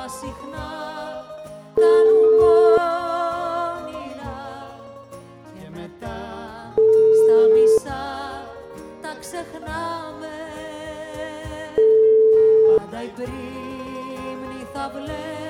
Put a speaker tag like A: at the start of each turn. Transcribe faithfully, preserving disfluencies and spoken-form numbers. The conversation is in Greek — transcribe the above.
A: συχνά κάνουμε όνειρα και μετά στα μισά τα ξεχνάμε. Πάντα η πρίμνη θα βλέπει